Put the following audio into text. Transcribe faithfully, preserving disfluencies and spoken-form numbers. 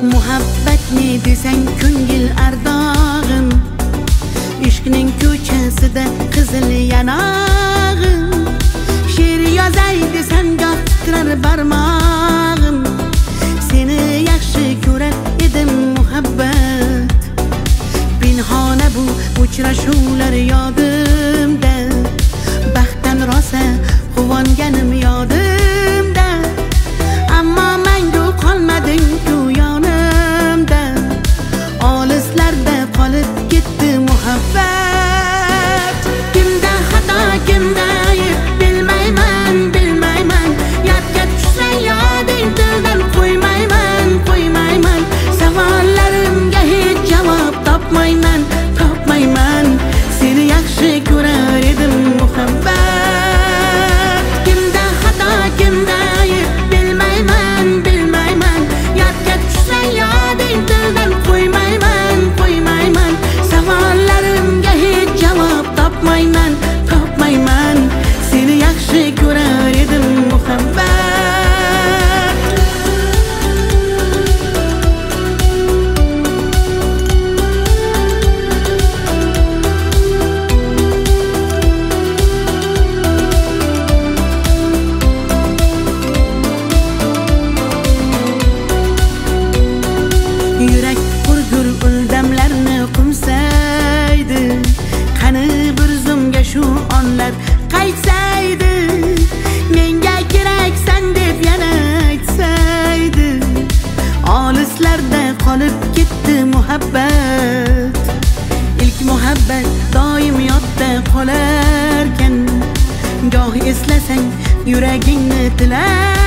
Muhabbat ne desang ko'ngil ardog'im, ishqning ko'chasida qizil yanog'im. She'r yozay desang goh titrar barmog'im, seni yaxshi ko'rar edim muhabbat. Pinhona bu uchrashuvlar yodimda, baxtdan rosa quvonganim yodimda. Ammo mangu qolmading ku yonimda, olislarda qolib ketdi muhabbat. Kimda xato kimda ayb bilmayman, bilmayman. Yodga tushsa yoding tildan qo'ymayman, qo'ymayman. Savollarimga hech javob topmayman, topmayman. Seni yaxshi ko'rar edim muhabbat. Kimda xato kimda ayb bilmayman, bilmayman. Yodga tushsa yoding tildan qo'ymayman, qo'ymayman. Savollarimga hech javob topmayman, topmayman. Seni yaxshi ko'rar edim muhabbat. Yurak hurgur uldamlarni qumsaydi, qani bir zumga shu onlar qaytsaydi. Menga keraksan deb yana aytsaydi, olislarda qolib ketdi muhabbat. Ilk muhabbat doim yodda qolarkan, goh eslasang yuragingni tilar.